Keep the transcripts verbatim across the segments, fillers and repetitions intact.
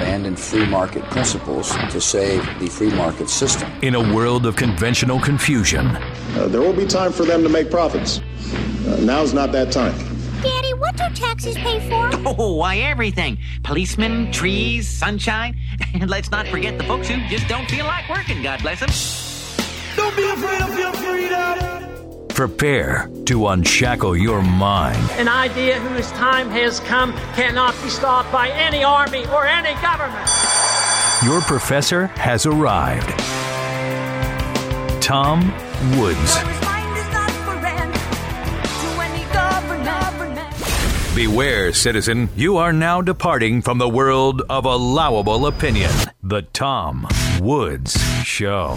stand in free market principles to save the free market system. In a world of conventional confusion, uh, there will be time for them to make profits. Uh, now's not that time. Daddy, what do taxes pay for? Oh, why, everything. Policemen, trees, sunshine. And let's not forget the folks who just don't feel like working, God bless them. Don't be afraid of your freedom. Prepare to unshackle your mind. An idea whose time has come cannot be stopped by any army or any government. Your professor has arrived. Tom Woods. Beware, citizen, you are now departing from the world of allowable opinion. The Tom Woods Show.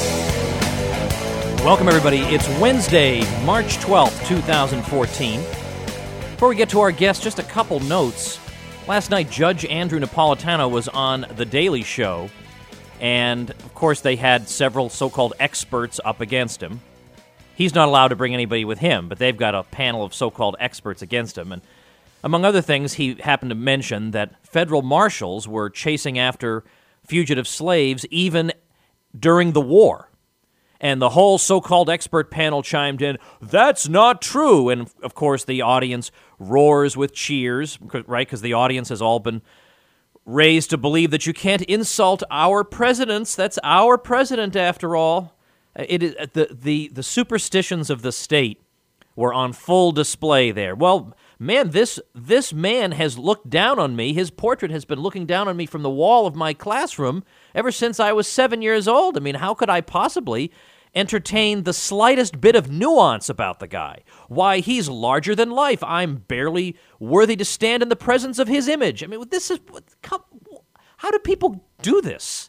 Welcome, everybody. It's Wednesday, March twelfth, twenty fourteen. Before we get to our guest, just a couple notes. Last night, Judge Andrew Napolitano was on The Daily Show, and, of course, they had several so-called experts up against him. He's not allowed to bring anybody with him, but they've got a panel of so-called experts against him, and among other things, he happened to mention that federal marshals were chasing after fugitive slaves even during the war. And the whole so-called expert panel chimed in, "That's not true." And, of course, the audience roars with cheers, right? Because the audience has all been raised to believe that you can't insult our presidents. That's our president, after all. It is, the, the, the superstitions of the state were on full display there. Well, man, this this man has looked down on me. His portrait has been looking down on me from the wall of my classroom ever since I was seven years old. I mean, how could I possibly entertain the slightest bit of nuance about the guy? Why, he's larger than life. I'm barely worthy to stand in the presence of his image. I mean, this is... How do people do this?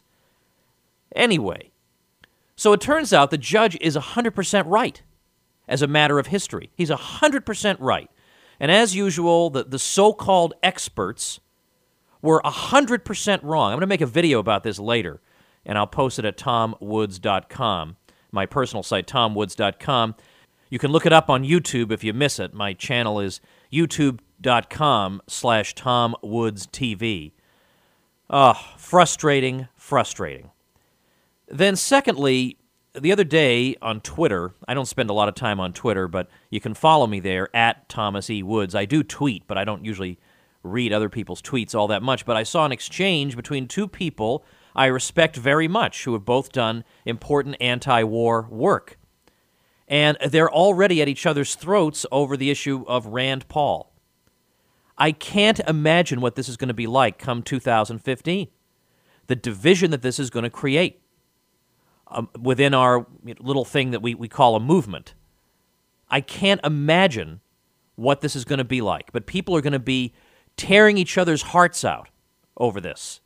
Anyway, so it turns out the judge is one hundred percent right as a matter of history. He's one hundred percent right. And as usual, the, the so-called experts were one hundred percent wrong. I'm going to make a video about this later, and I'll post it at tom woods dot com, my personal site, tom woods dot com. You can look it up on YouTube if you miss it. My channel is youtube.com slash tomwoodstv. Oh, frustrating, frustrating. Then secondly, the other day on Twitter, I don't spend a lot of time on Twitter, but you can follow me there, at Thomas E. Woods. I do tweet, but I don't usually read other people's tweets all that much. But I saw an exchange between two people I respect very much who have both done important anti-war work. And they're already at each other's throats over the issue of Rand Paul. I can't imagine what this is going to be like come two thousand fifteen. The division that this is going to create. Um, within our little thing that we, we call a movement. I can't imagine what this is going to be like, but people are going to be tearing each other's hearts out over this.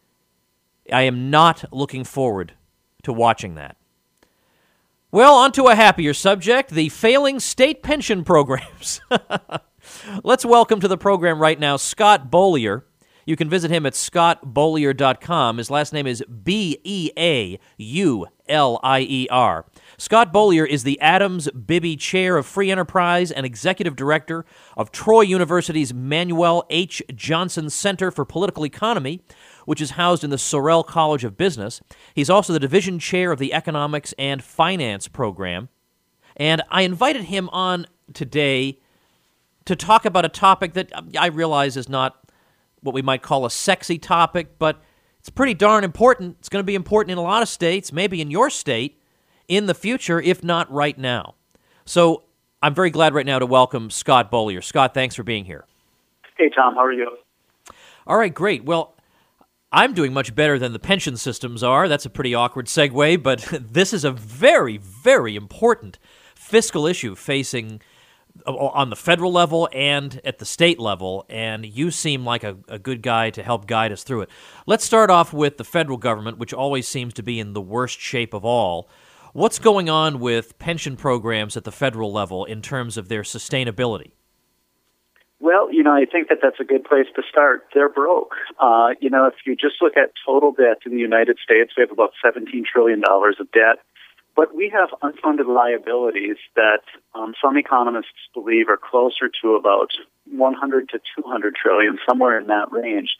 I am not looking forward to watching that. Well, on to a happier subject, the failing state pension programs. Let's welcome to the program right now Scott Beaulier. You can visit him at scott beaulier dot com. His last name is B E A U L I E R. Scott Beaulier is the Adams Bibby Chair of Free Enterprise and Executive Director of Troy University's Manuel H. Johnson Center for Political Economy, which is housed in the Sorrell College of Business. He's also the Division Chair of the Economics and Finance Program. And I invited him on today to talk about a topic that I realize is not what we might call a sexy topic, but it's pretty darn important. It's going to be important in a lot of states, maybe in your state, in the future, if not right now. So I'm very glad right now to welcome Scott Beaulier. Scott, thanks for being here. Hey, Tom. How are you? All right, great. Well, I'm doing much better than the pension systems are. That's a pretty awkward segue, but this is a very, very important fiscal issue facing on the federal level and at the state level, and you seem like a, a good guy to help guide us through it. Let's start off with the federal government, which always seems to be in the worst shape of all. What's going on with pension programs at the federal level in terms of their sustainability? Well, you know, I think that that's a good place to start. They're broke. Uh, you know, if you just look at total debt in the United States, we have about seventeen trillion dollars of debt. But we have unfunded liabilities that um, some economists believe are closer to about one hundred to two hundred trillion, somewhere in that range.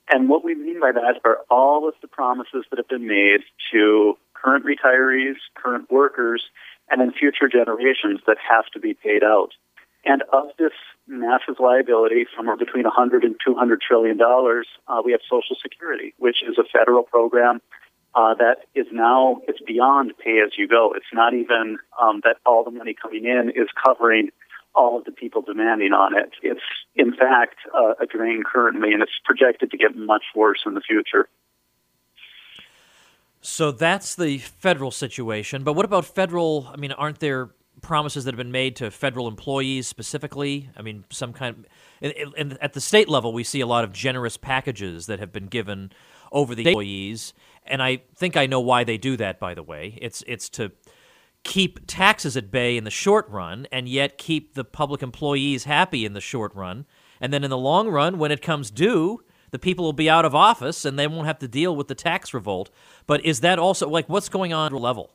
And what we mean by that are all of the promises that have been made to current retirees, current workers, and then future generations that have to be paid out. And of this massive liability, somewhere between one hundred and two hundred trillion dollars, uh, we have Social Security, which is a federal program uh, that is now, it's beyond pay-as-you-go. It's not even um, that all the money coming in is covering all of the people demanding on it. It's, in fact, uh, a drain currently, and it's projected to get much worse in the future. So that's the federal situation. But what about federal, I mean, aren't there promises that have been made to federal employees specifically? I mean, some kind of, and at the state level, we see a lot of generous packages that have been given over the employees. And I think I know why they do that, by the way. It's it's to keep taxes at bay in the short run and yet keep the public employees happy in the short run. And then in the long run, when it comes due, the people will be out of office and they won't have to deal with the tax revolt. But is that also, like, what's going on at the level?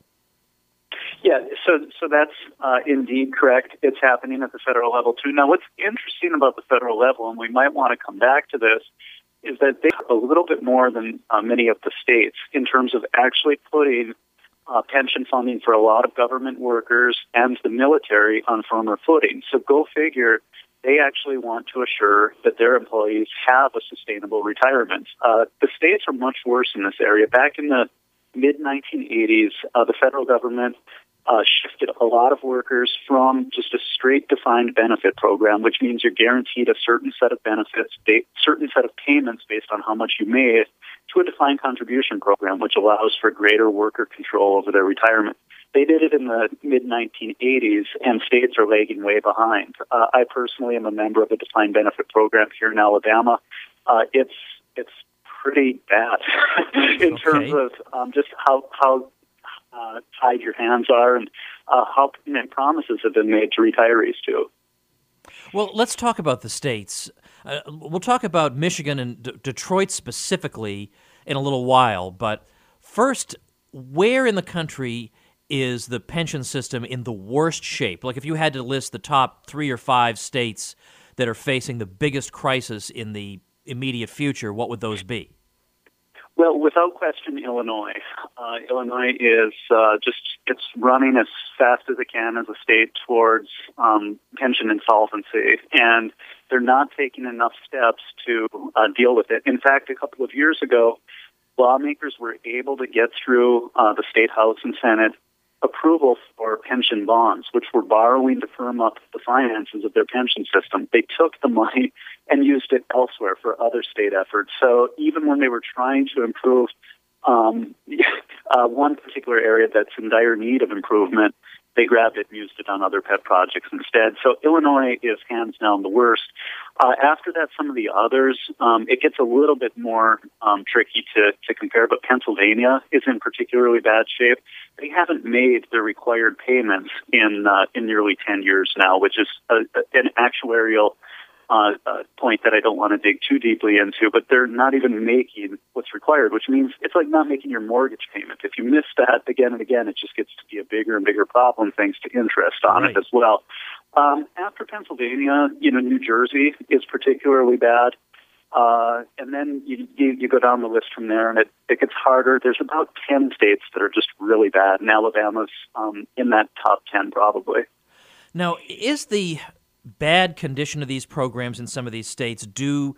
Yeah, so so that's uh, indeed correct. It's happening at the federal level, too. Now, what's interesting about the federal level, and we might want to come back to this, is that they have a little bit more than uh, many of the states in terms of actually putting uh, pension funding for a lot of government workers and the military on firmer footing. So go figure, they actually want to assure that their employees have a sustainable retirement. Uh, the states are much worse in this area. Back in the mid nineteen eighties, uh, the federal government uh, shifted a lot of workers from just a straight defined benefit program, which means you're guaranteed a certain set of benefits, a certain set of payments based on how much you made, to a defined contribution program, which allows for greater worker control over their retirement. They did it in the mid nineteen eighties, and states are lagging way behind. Uh, I personally am a member of a defined benefit program here in Alabama. Uh, it's it's pretty bad in okay. terms of um, just how how uh, tied your hands are and uh, how many promises have been made to retirees too. Well, let's talk about the states. Uh, we'll talk about Michigan and D- Detroit specifically in a little while, but first, where in the country is the pension system in the worst shape? Like, if you had to list the top three or five states that are facing the biggest crisis in the immediate future, what would those be? Well, without question, Illinois. Uh, Illinois is uh, just, it's running as fast as it can as a state towards um, pension insolvency, and they're not taking enough steps to uh, deal with it. In fact, a couple of years ago, lawmakers were able to get through uh, the State House and Senate approval for pension bonds, which were borrowing to firm up the finances of their pension system. They took the money and used it elsewhere for other state efforts. So even when they were trying to improve um, uh, one particular area that's in dire need of improvement, they grabbed it and used it on other pet projects instead. So Illinois is hands down the worst. Uh, after that, some of the others, um, it gets a little bit more um, tricky to, to compare, but Pennsylvania is in particularly bad shape. They haven't made the required payments in uh, in nearly ten years now, which is a, a, an actuarial uh, uh, point that I don't want to dig too deeply into, but they're not even making what's required, which means it's like not making your mortgage payment. If you miss that again and again, it just gets to be a bigger and bigger problem thanks to interest on right. it as well. Um, after Pennsylvania, you know, New Jersey is particularly bad. Uh, and then you, you, you go down the list from there, and it, it gets harder. There's about ten states that are just really bad, and Alabama's um, in that top ten probably. Now, is the bad condition of these programs in some of these states due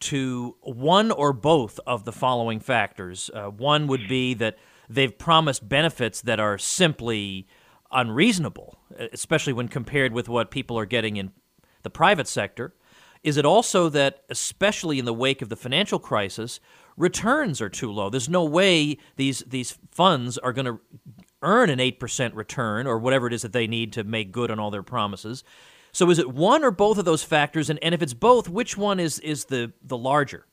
to one or both of the following factors? Uh, one would be that they've promised benefits that are simply unreasonable, especially when compared with what people are getting in the private sector. Is it also that, especially in the wake of the financial crisis, returns are too low? There's no way these these funds are going to earn an eight percent return or whatever it is that they need to make good on all their promises. So is it one or both of those factors? And, and if it's both, which one is, is the, the larger?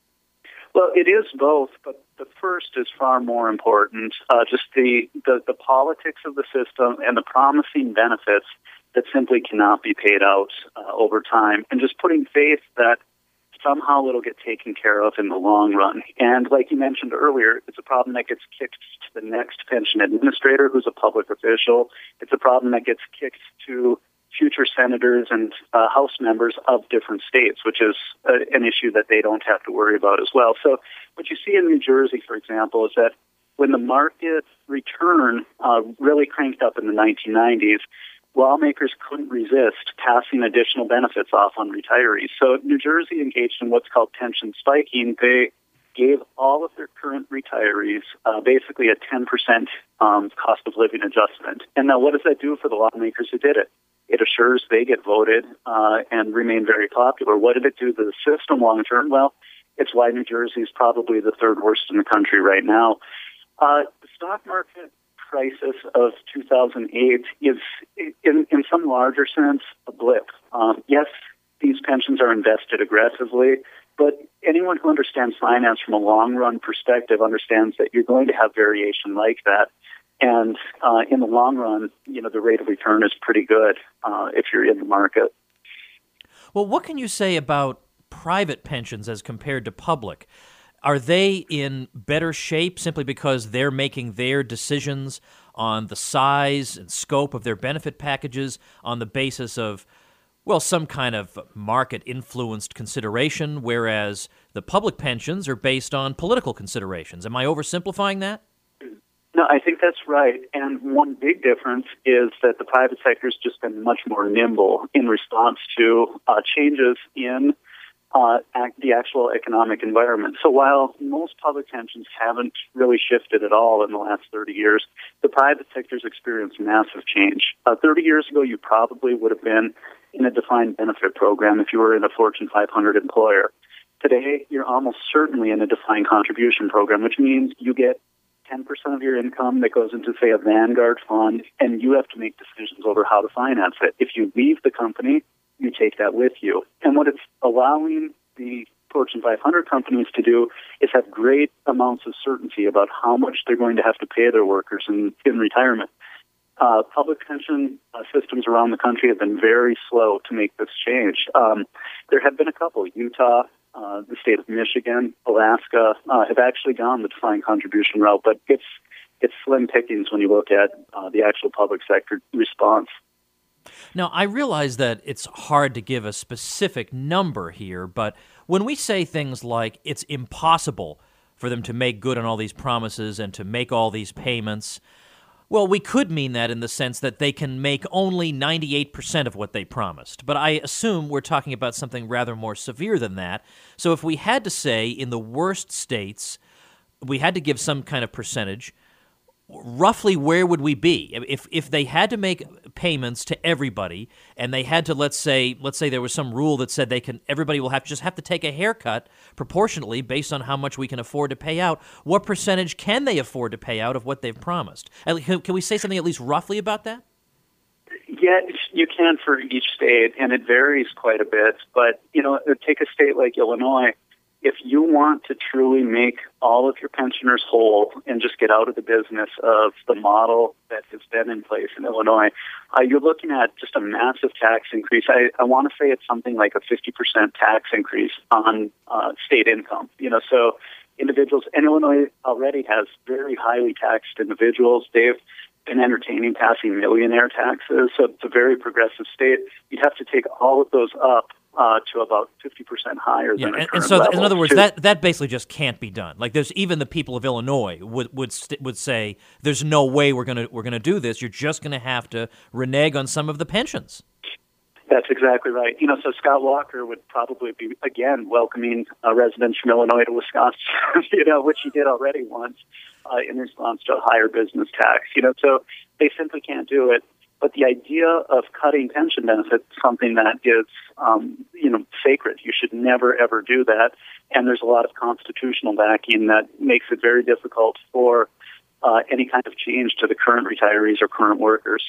Well, it is both, but the first is far more important. Uh, just the, the, the politics of the system and the promising benefits that simply cannot be paid out uh, over time, and just putting faith that somehow it'll get taken care of in the long run. And like you mentioned earlier, it's a problem that gets kicked to the next pension administrator who's a public official. It's a problem that gets kicked to future senators and uh, House members of different states, which is uh, an issue that they don't have to worry about as well. So what you see in New Jersey, for example, is that when the market return uh, really cranked up in the nineteen nineties, lawmakers couldn't resist passing additional benefits off on retirees. So New Jersey engaged in what's called pension spiking. They gave all of their current retirees uh, basically a ten percent um, cost of living adjustment. And now what does that do for the lawmakers who did it? It assures they get voted uh, and remain very popular. What did it do to the system long term? Well, it's why New Jersey is probably the third worst in the country right now. Uh, the stock market crisis of two thousand eight is, in, in some larger sense, a blip. Um, yes, these pensions are invested aggressively, but anyone who understands finance from a long-run perspective understands that you're going to have variation like that. And uh, in the long run, you know, the rate of return is pretty good uh, if you're in the market. Well, what can you say about private pensions as compared to public? Are they in better shape simply because they're making their decisions on the size and scope of their benefit packages on the basis of, well, some kind of market-influenced consideration, whereas the public pensions are based on political considerations? Am I oversimplifying that? No, I think that's right. And one big difference is that the private sector has just been much more nimble in response to uh, changes in uh, act, the actual economic environment. So while most public pensions haven't really shifted at all in the last thirty years, the private sector's experienced massive change. Uh, thirty years ago, you probably would have been in a defined benefit program if you were in a Fortune five hundred employer. Today, you're almost certainly in a defined contribution program, which means you get ten percent of your income that goes into, say, a Vanguard fund, and you have to make decisions over how to finance it. If you leave the company, you take that with you. And what it's allowing the Fortune five hundred companies to do is have great amounts of certainty about how much they're going to have to pay their workers in, in retirement. Uh, public pension uh, systems around the country have been very slow to make this change. Um, there have been a couple. Utah, uh, the state of Michigan, Alaska uh, have actually gone the defined contribution route, but it's it's slim pickings when you look at uh, the actual public sector response. Now, I realize that it's hard to give a specific number here, but when we say things like it's impossible for them to make good on all these promises and to make all these payments, well, we could mean that in the sense that they can make only ninety-eight percent of what they promised. But I assume we're talking about something rather more severe than that. So if we had to say in the worst states, we had to give some kind of percentage, roughly where would we be? If if they had to make payments to everybody and they had to, let's say, let's say there was some rule that said they can, everybody will have just have to take a haircut proportionately based on how much we can afford to pay out, what percentage can they afford to pay out of what they've promised? Can we say something at least roughly about that? Yeah, you can for each state, and it varies quite a bit. But, you know, take a state like Illinois. If you want to truly make all of your pensioners whole and just get out of the business of the model that has been in place in Illinois, uh, you're looking at just a massive tax increase. I, I want to say it's something like a fifty percent tax increase on uh, state income. You know, so individuals, and Illinois already has very highly taxed individuals. They've been entertaining passing millionaire taxes, so it's a very progressive state. You'd have to take all of those up Uh, to about fifty percent higher yeah, than the and, current and so, level. in other words, too. that that basically just can't be done. Like, there's even the people of Illinois would would st- would say, "There's no way we're gonna we're gonna do this. You're just gonna have to renege on some of the pensions." That's exactly right. You know, so Scott Walker would probably be again welcoming uh, residents from Illinois to Wisconsin. You know, which he did already once uh, in response to a higher business tax. You know, so they simply can't do it. But the idea of cutting pension benefits is something that is, um, you know, sacred. You should never, ever do that. And there's a lot of constitutional backing that makes it very difficult for uh, any kind of change to the current retirees or current workers.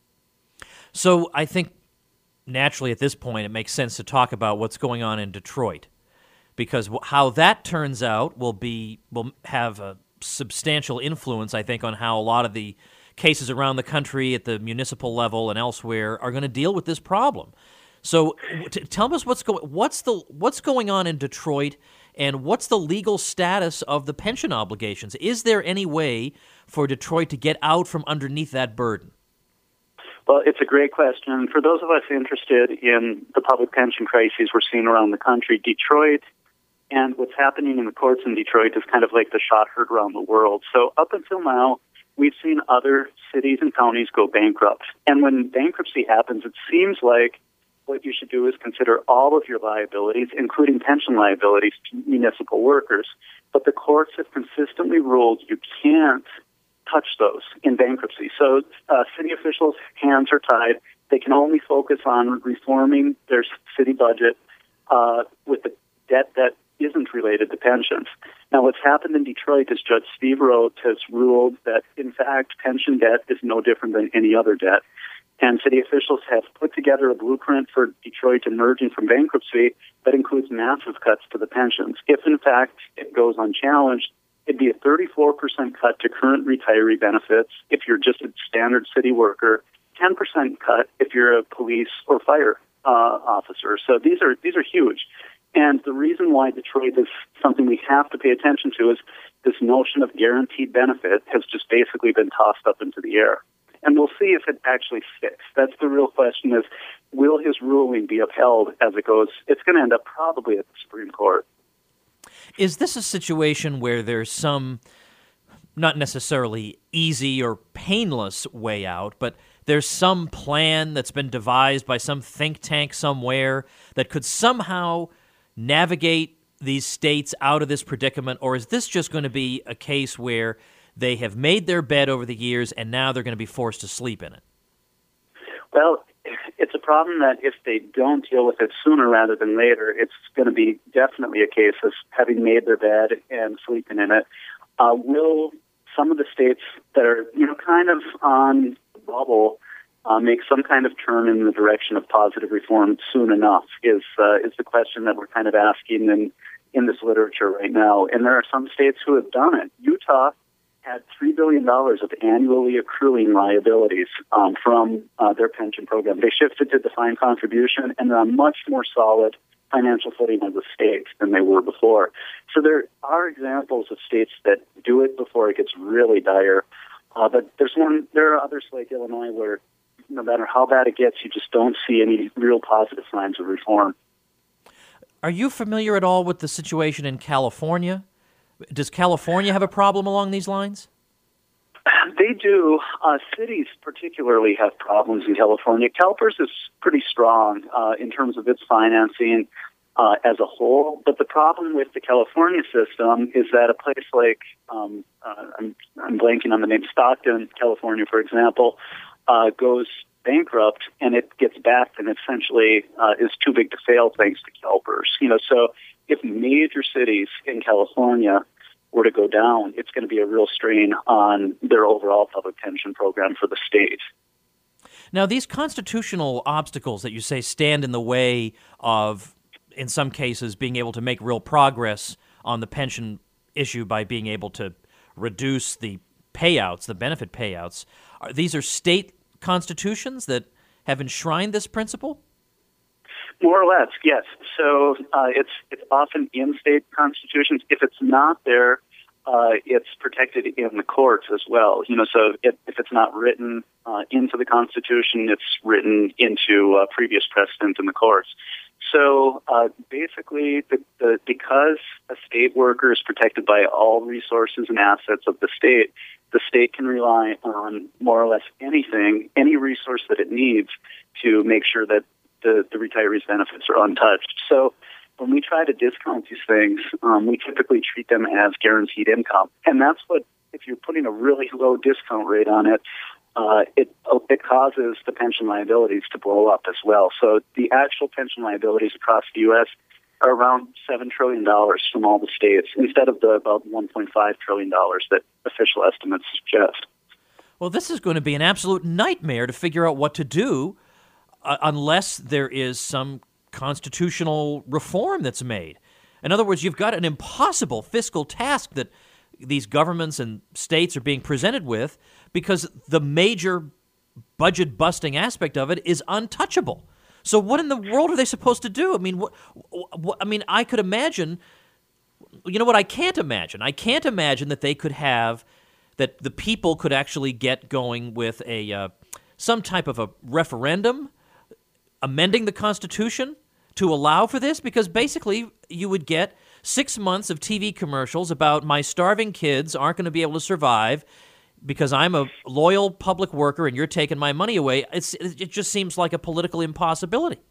So I think naturally at this point it makes sense to talk about what's going on in Detroit, because how that turns out will be will have a substantial influence, I think, on how a lot of the cases around the country at the municipal level and elsewhere are going to deal with this problem. So t- tell us what's going what's the what's going on in Detroit, and what's the legal status of the pension obligations? Is there any way for Detroit to get out from underneath that burden? Well, it's a great question. For those of us interested in the public pension crises we're seeing around the country, Detroit and what's happening in the courts in Detroit is kind of like the shot heard around the world. So up until now, we've seen other cities and counties go bankrupt. And when bankruptcy happens, it seems like what you should do is consider all of your liabilities, including pension liabilities to municipal workers. But the courts have consistently ruled you can't touch those in bankruptcy. So uh, city officials' hands are tied. They can only focus on reforming their city budget uh, with the debt that isn't related to pensions. Now, what's happened in Detroit is Judge Steve Roth has ruled that, in fact, pension debt is no different than any other debt. And city officials have put together a blueprint for Detroit emerging from bankruptcy that includes massive cuts to the pensions. If, in fact, it goes unchallenged, it'd be a thirty-four percent cut to current retiree benefits if you're just a standard city worker, ten percent cut if you're a police or fire uh, officer. So these are these are huge. And the reason why Detroit is something we have to pay attention to is this notion of guaranteed benefit has just basically been tossed up into the air. And we'll see if it actually sticks. That's the real question is, will his ruling be upheld as it goes? It's going to end up probably at the Supreme Court. Is this a situation where there's some, not necessarily easy or painless way out, but there's some plan that's been devised by some think tank somewhere that could somehow navigate these states out of this predicament? Or is this just going to be a case where they have made their bed over the years and now they're going to be forced to sleep in it? Well, it's a problem that if they don't deal with it sooner rather than later, it's going to be definitely a case of having made their bed and sleeping in it. Uh, will some of the states that are, you know, kind of on the bubble uh, make some kind of turn in the direction of positive reform soon enough is uh, is the question that we're kind of asking in, in this literature right now. And there are some states who have done it. Utah had three billion dollars of annually accruing liabilities um, from uh, their pension program. They shifted to defined contribution, and they're on much more solid financial footing as a state than they were before. So there are examples of states that do it before it gets really dire. Uh, but there's one. There are others like Illinois where no matter how bad it gets, you just don't see any real positive signs of reform. Are you familiar at all with the situation in California? Does California have a problem along these lines? They do. Uh, cities particularly have problems in California. CalPERS is pretty strong uh, in terms of its financing uh, as a whole. But the problem with the California system is that a place like, um, uh, I'm, I'm blanking on the name, Stockton, California, for example, uh, goes bankrupt and it gets backed and essentially uh, is too big to fail thanks to CalPERS. You know, so if major cities in California were to go down, it's going to be a real strain on their overall public pension program for the state. Now, these constitutional obstacles that you say stand in the way of, in some cases, being able to make real progress on the pension issue by being able to reduce the payouts, the benefit payouts, are, these are state constitutions that have enshrined this principle? More or less, yes. So uh, it's it's often in state constitutions. If it's not there, uh, it's protected in the courts as well. You know, so if, if it's not written uh, into the Constitution, it's written into uh, previous precedent in the courts. So uh, basically, the, the, because a state worker is protected by all resources and assets of the state, the state can rely on more or less anything, any resource that it needs to make sure that the, the retirees' benefits are untouched. So when we try to discount these things, um, we typically treat them as guaranteed income. And that's what, if you're putting a really low discount rate on it, uh, it, it causes the pension liabilities to blow up as well. So the actual pension liabilities across the U S are around seven trillion dollars from all the states, instead of the about one point five trillion dollars that official estimates suggest. Well, this is going to be an absolute nightmare to figure out what to do uh, unless there is some constitutional reform that's made. In other words, you've got an impossible fiscal task that these governments and states are being presented with because the major budget-busting aspect of it is untouchable. So what in the world are they supposed to do? I mean, what, what, I mean, I could imagine, you know what, I can't imagine. I can't imagine that they could have, that the people could actually get going with a uh, some type of a referendum amending the Constitution to allow for this? Because basically you would get six months of T V commercials about my starving kids aren't going to be able to survive because I'm a loyal public worker and you're taking my money away. It's, it just seems like a political impossibility.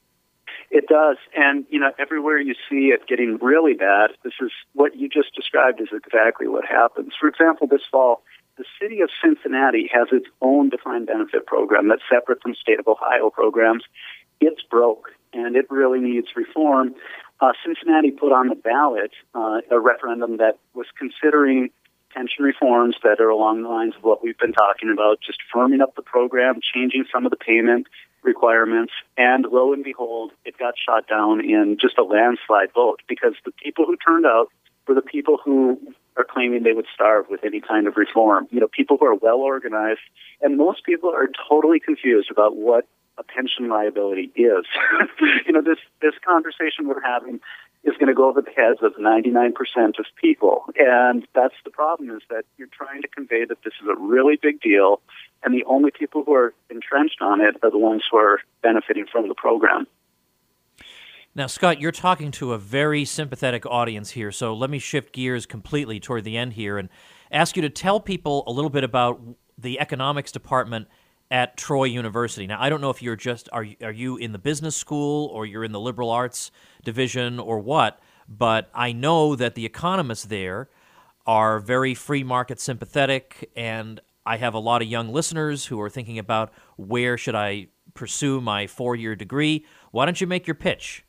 It does. And, you know, everywhere you see it getting really bad, this is what you just described is exactly what happens. For example, this fall, the city of Cincinnati has its own defined benefit program that's separate from state of Ohio programs. It's broke, and it really needs reform. Uh, Cincinnati put on the ballot uh, a referendum that was considering pension reforms that are along the lines of what we've been talking about, just firming up the program, changing some of the payment requirements, and lo and behold, it got shot down in just a landslide vote because the people who turned out were the people who are claiming they would starve with any kind of reform. You know, people who are well organized, and most people are totally confused about what a pension liability is. you know, this this conversation we're having is going to go over the heads of ninety-nine percent of people. And that's the problem, is that you're trying to convey that this is a really big deal, and the only people who are entrenched on it are the ones who are benefiting from the program. Now, Scott, you're talking to a very sympathetic audience here, so let me shift gears completely toward the end here and ask you to tell people a little bit about the economics department at Troy University. Now, I don't know if you're just, are you, are you in the business school or you're in the liberal arts division or what, but I know that the economists there are very free market sympathetic, and I have a lot of young listeners who are thinking about where should I pursue my four-year degree. Why don't you make your pitch?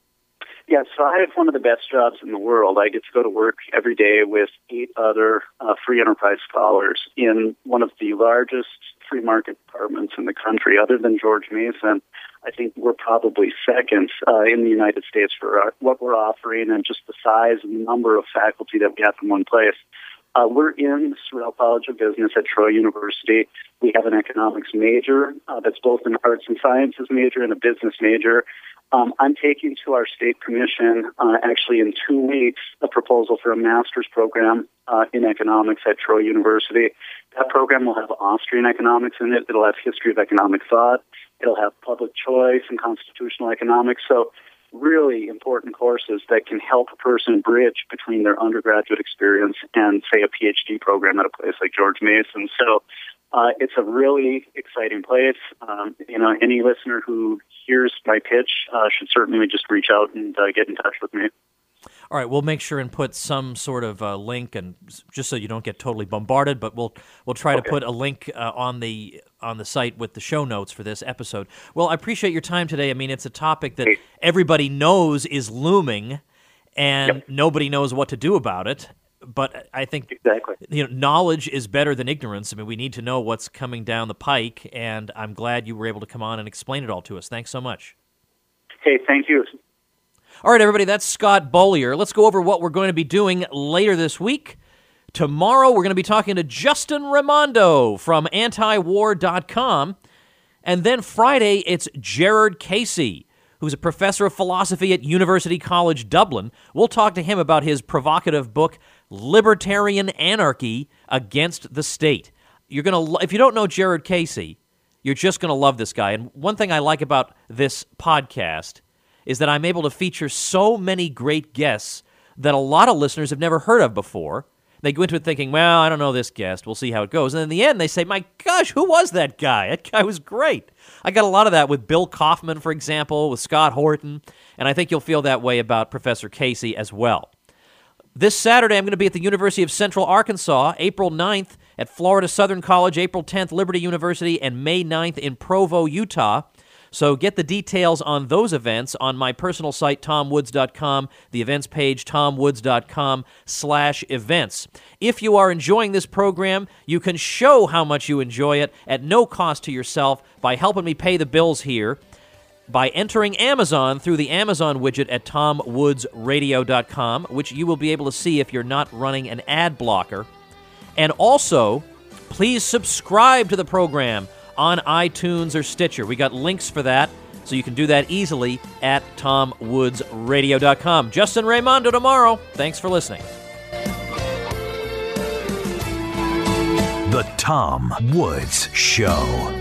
Yeah, so I have one of the best jobs in the world. I get to go to work every day with eight other uh, free enterprise scholars in one of the largest free market departments in the country. Other than George Mason, I think we're probably second uh, in the United States for our, what we're offering and just the size and number of faculty that we have in one place. Uh, we're in the Sorrell College of Business at Troy University. We have an economics major uh, that's both an arts and sciences major and a business major. Um, I'm taking to our state commission, uh, actually in two weeks, a proposal for a master's program uh, in economics at Troy University. That program will have Austrian economics in it. It'll have history of economic thought. It'll have public choice and constitutional economics. So really important courses that can help a person bridge between their undergraduate experience and, say, a PhD program at a place like George Mason. So uh, it's a really exciting place. Um, you know, any listener who hears my pitch uh, should certainly just reach out and uh, get in touch with me. All right, we'll make sure and put some sort of uh, link, and just so you don't get totally bombarded, but we'll we'll try okay. to put a link uh, on the on the site with the show notes for this episode. Well, I appreciate your time today. I mean, it's a topic that everybody knows is looming, and yep. nobody knows what to do about it. But I think exactly. you know, knowledge is better than ignorance. I mean, we need to know what's coming down the pike, and I'm glad you were able to come on and explain it all to us. Thanks so much. Hey, thank you. All right, everybody, that's Scott Beaulier. Let's go over what we're going to be doing later this week. Tomorrow, we're going to be talking to Justin Raimondo from anti war dot com. And then Friday, it's Gerard Casey, who's a professor of philosophy at University College Dublin. We'll talk to him about his provocative book, Libertarian Anarchy Against the State. You're going to, if you don't know Gerard Casey, you're just going to love this guy. And one thing I like about this podcast is that I'm able to feature so many great guests that a lot of listeners have never heard of before. They go into it thinking, well, I don't know this guest. We'll see how it goes. And in the end, they say, my gosh, who was that guy? That guy was great. I got a lot of that with Bill Kaufman, for example, with Scott Horton, and I think you'll feel that way about Professor Casey as well. This Saturday, I'm going to be at the University of Central Arkansas, April ninth at Florida Southern College, April tenth, Liberty University, and May ninth in Provo, Utah. So get the details on those events on my personal site, tom woods dot com, the events page, tom woods dot com slash events. If you are enjoying this program, you can show how much you enjoy it at no cost to yourself by helping me pay the bills here by entering Amazon through the Amazon widget at tom woods radio dot com, which you will be able to see if you're not running an ad blocker. And also, please subscribe to the program on iTunes or Stitcher. We got links for that, so you can do that easily at tom woods radio dot com. Justin Raimondo tomorrow. Thanks for listening. The Tom Woods Show.